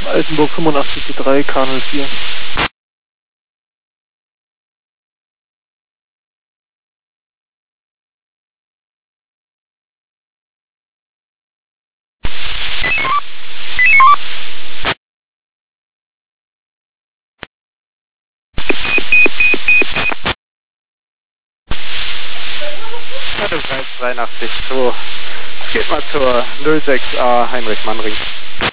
Altenburg 85-3, K04. Das ist 83 2. Es geht mal zur 06A Heinrich Mannring.